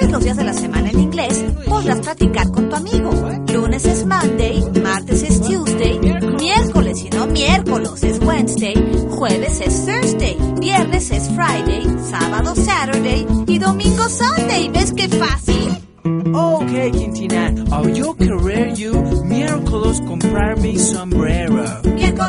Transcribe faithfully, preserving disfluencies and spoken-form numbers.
conoces los días de la semana en inglés, podrás practicar con tu amigo. Lunes es Monday, martes es Tuesday, miércoles y no miércoles es Wednesday, jueves es Thursday, viernes es Friday, sábado Saturday y domingo Sunday. ¿Ves qué fácil? Okay, Quintina, I'll yo querer you miércoles comprar mi sombrero. Miércoles